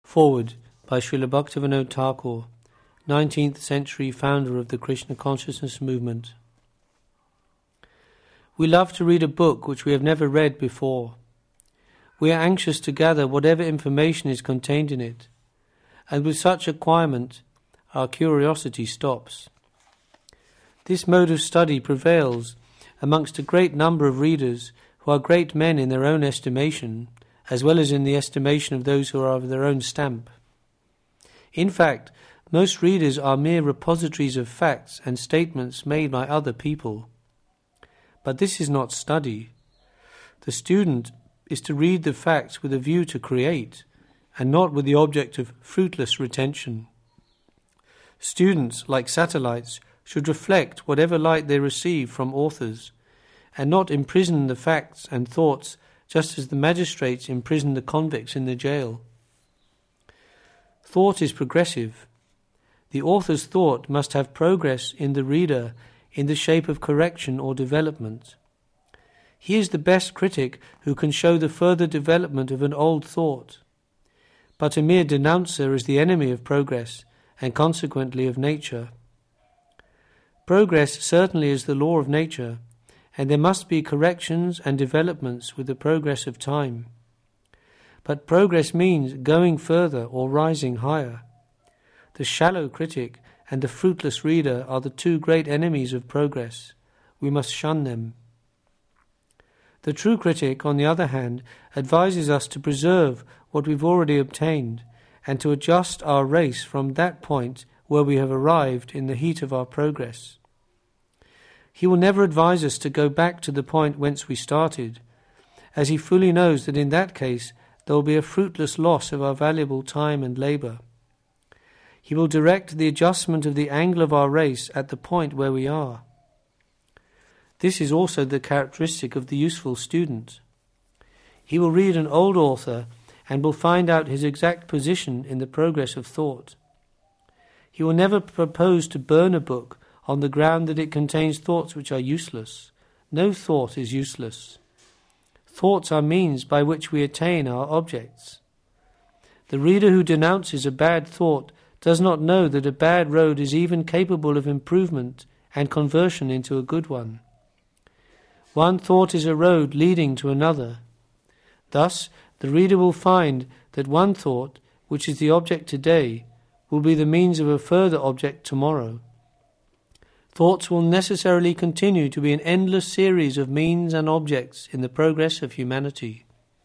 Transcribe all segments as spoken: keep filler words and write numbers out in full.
Forward by Srila Bhaktivinoda Thakur, nineteenth century founder of the Krishna consciousness movement. We love to read a book which we have never read before. We are anxious to gather whatever information is contained in it, and with such acquirement our curiosity stops. This mode of study prevails amongst a great number of readers who are great men in their own estimation, as well as in the estimation of those who are of their own stamp. In fact, most readers are mere repositories of facts and statements made by other people. But this is not study. The student is to read the facts with a view to create, and not with the object of fruitless retention. Students, like satellites, should reflect whatever light they receive from authors, and not imprison the facts and thoughts just as the magistrates imprison the convicts in the jail. Thought is progressive. The author's thought must have progress in the reader in the shape of correction or development. He is the best critic who can show the further development of an old thought. But a mere denouncer is the enemy of progress, and consequently of nature. Progress certainly is the law of nature, and there must be corrections and developments with the progress of time. But progress means going further or rising higher. The shallow critic and the fruitless reader are the two great enemies of progress. We must shun them. The true critic, on the other hand, advises us to preserve what we've already obtained and to adjust our race from that point where we have arrived in the heat of our progress. He will never advise us to go back to the point whence we started, as he fully knows that in that case there will be a fruitless loss of our valuable time and labour. He will direct the adjustment of the angle of our race at the point where we are. This is also the characteristic of the useful student. He will read an old author and will find out his exact position in the progress of thought. He will never propose to burn a book on the ground that it contains thoughts which are useless. No thought is useless. Thoughts are means by which we attain our objects. The reader who denounces a bad thought does not know that a bad road is even capable of improvement and conversion into a good one. One thought is a road leading to another. Thus, the reader will find that one thought, which is the object today, will be the means of a further object tomorrow. Thoughts will necessarily continue to be an endless series of means and objects in the progress of humanity.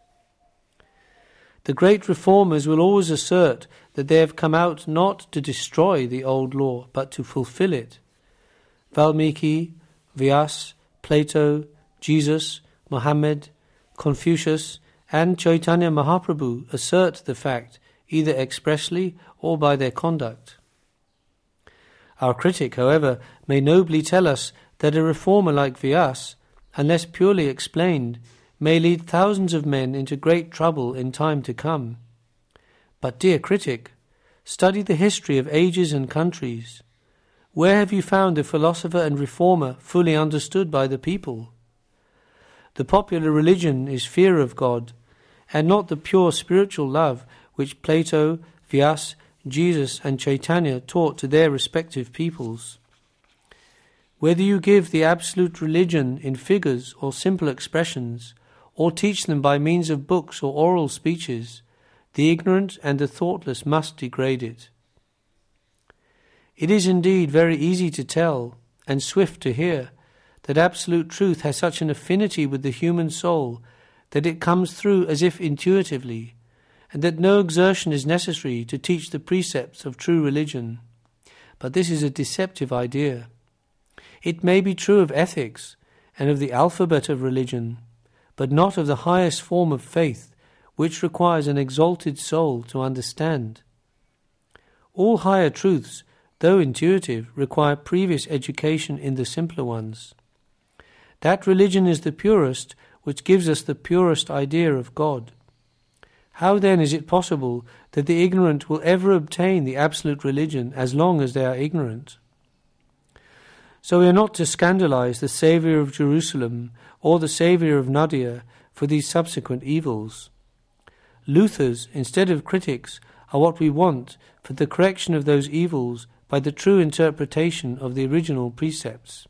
The great reformers will always assert that they have come out not to destroy the old law, but to fulfill it. Valmiki, Vyas, Plato, Jesus, Muhammad, Confucius, and Chaitanya Mahaprabhu assert the fact, either expressly or by their conduct. Our critic, however, may nobly tell us that a reformer like Vyas, unless purely explained, may lead thousands of men into great trouble in time to come. But, dear critic, study the history of ages and countries. Where have you found a philosopher and reformer fully understood by the people? The popular religion is fear of God, and not the pure spiritual love which Plato, Vyas, Jesus and Chaitanya taught to their respective peoples. Whether you give the absolute religion in figures or simple expressions, or teach them by means of books or oral speeches, the ignorant and the thoughtless must degrade it. It is indeed very easy to tell, and swift to hear, that absolute truth has such an affinity with the human soul that it comes through as if intuitively, and that no exertion is necessary to teach the precepts of true religion. But this is a deceptive idea. It may be true of ethics and of the alphabet of religion, but not of the highest form of faith, which requires an exalted soul to understand. All higher truths, though intuitive, require previous education in the simpler ones. That religion is the purest which gives us the purest idea of God. How then is it possible that the ignorant will ever obtain the absolute religion as long as they are ignorant? So we are not to scandalize the Saviour of Jerusalem or the Saviour of Nadia for these subsequent evils. Luthers, instead of critics, are what we want for the correction of those evils by the true interpretation of the original precepts.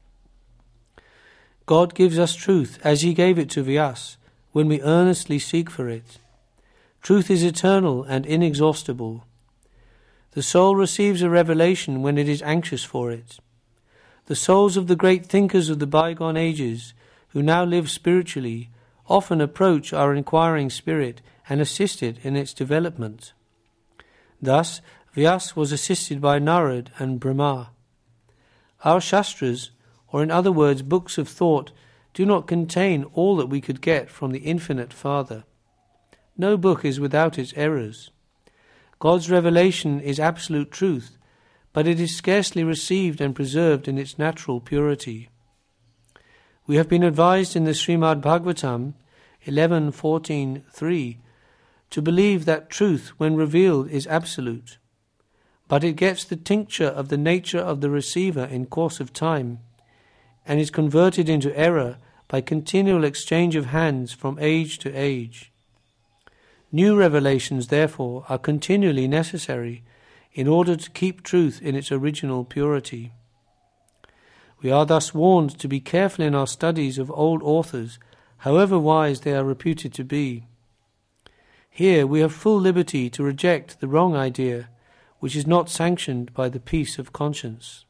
God gives us truth as he gave it to Vyas when we earnestly seek for it. Truth is eternal and inexhaustible. The soul receives a revelation when it is anxious for it. The souls of the great thinkers of the bygone ages, who now live spiritually, often approach our inquiring spirit and assist it in its development. Thus, Vyas was assisted by Narad and Brahma. Our Shastras, or in other words books of thought, do not contain all that we could get from the Infinite Father. No book is without its errors. God's revelation is absolute truth, but it is scarcely received and preserved in its natural purity. We have been advised in the Srimad Bhagavatam eleven fourteen three to believe that truth, when revealed, is absolute, but it gets the tincture of the nature of the receiver in course of time, and is converted into error by continual exchange of hands from age to age. New revelations, therefore, are continually necessary in order to keep truth in its original purity. We are thus warned to be careful in our studies of old authors, however wise they are reputed to be. Here we have full liberty to reject the wrong idea, which is not sanctioned by the peace of conscience.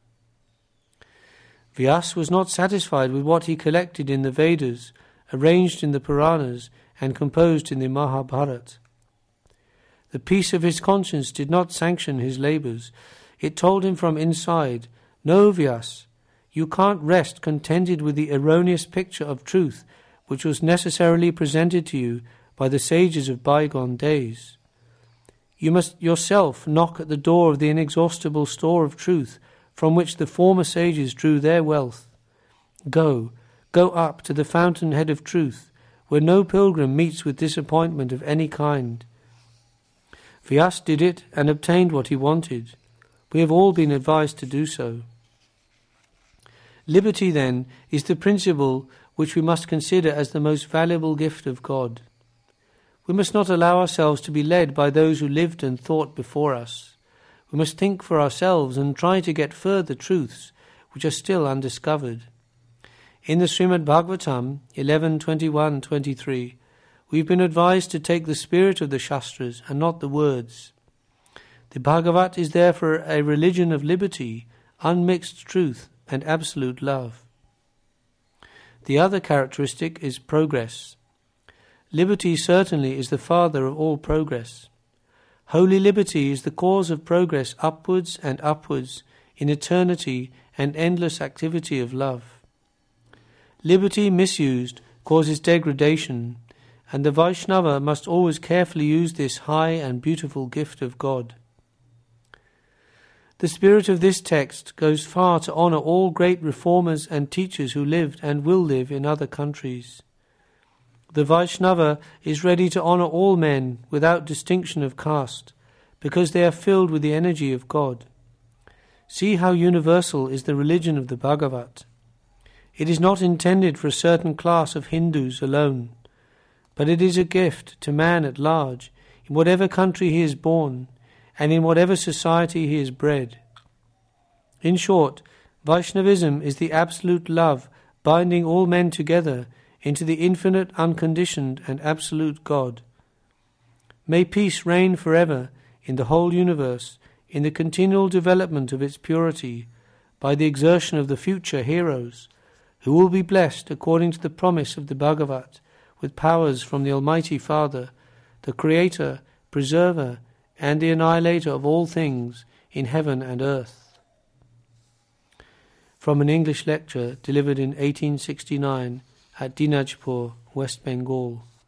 Vyas was not satisfied with what he collected in the Vedas, arranged in the Puranas, and composed in the Mahabharata. The peace of his conscience did not sanction his labours. It told him from inside, "No, Vyas, you can't rest contented with the erroneous picture of truth which was necessarily presented to you by the sages of bygone days. You must yourself knock at the door of the inexhaustible store of truth from which the former sages drew their wealth. Go, go up to the fountainhead of truth, where no pilgrim meets with disappointment of any kind." Vyas did it and obtained what he wanted. We have all been advised to do so. Liberty, then, is the principle which we must consider as the most valuable gift of God. We must not allow ourselves to be led by those who lived and thought before us. We must think for ourselves and try to get further truths which are still undiscovered. In the Srimad Bhagavatam eleven twenty-one twenty-three, we have been advised to take the spirit of the Shastras and not the words. The Bhagavat is therefore a religion of liberty, unmixed truth, and absolute love. The other characteristic is progress. Liberty certainly is the father of all progress. Holy liberty is the cause of progress upwards and upwards in eternity and endless activity of love. Liberty misused causes degradation, and the Vaishnava must always carefully use this high and beautiful gift of God. The spirit of this text goes far to honour all great reformers and teachers who lived and will live in other countries. The Vaishnava is ready to honour all men without distinction of caste, because they are filled with the energy of God. See how universal is the religion of the Bhagavat. It is not intended for a certain class of Hindus alone, but it is a gift to man at large, in whatever country he is born, and in whatever society he is bred. In short, Vaishnavism is the absolute love binding all men together into the infinite, unconditioned and absolute God. May peace reign forever in the whole universe, in the continual development of its purity, by the exertion of the future heroes, who will be blessed according to the promise of the Bhagavat, with powers from the Almighty Father, the Creator, Preserver, and the Annihilator of all things in heaven and earth. From an English lecture delivered in eighteen sixty-nine at Dinajpur, West Bengal.